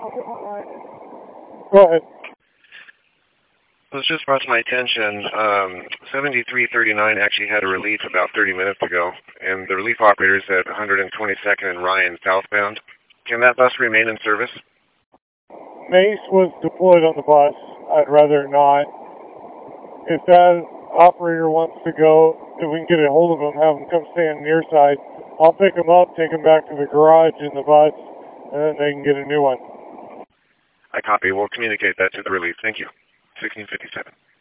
Go ahead. Well, it's just brought to my attention, 7339 actually had a relief about 30 minutes ago, and the relief operator's at 122nd and Ryan southbound. Can that bus remain in service? Mace was deployed on the bus. I'd rather not. If that operator wants to go, if we can get a hold of him, have him come stay on near side, I'll pick him up, take him back to the garage in the bus, and then they can get a new one. I copy. We'll communicate that to the relief. Thank you. 1657.